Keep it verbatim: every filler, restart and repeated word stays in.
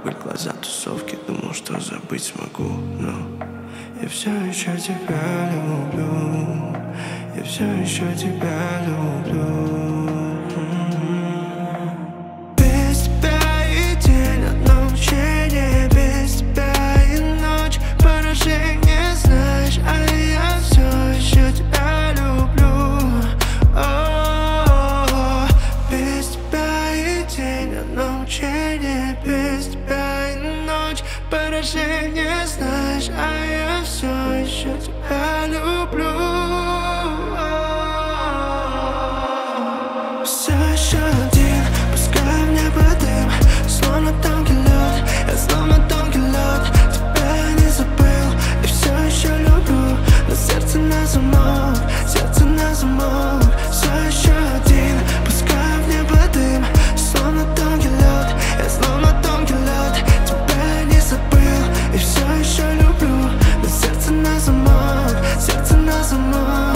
Корабль, глаза, тусовки. Думал, что забыть смогу, но я все еще тебя люблю. Я все еще тебя люблю. Без тебя и день одно мучение, без тебя и ночь поражение, знаешь, а я все еще тебя люблю. О, без тебя и день одно мучение, без тебя и ночь поражение, знаешь, а я все еще тебя люблю. Все еще один, пускай в небо дым, словно тонкий лед, я словно тонкий лед. Тебя не забыл и все еще люблю, но сердце на замок, сердце на замок. Все еще один, пускай в небо дым, словно тонкий лед, я словно тонкий лед. Тебя не забыл и все еще люблю, но сердце на замок, сердце на замок.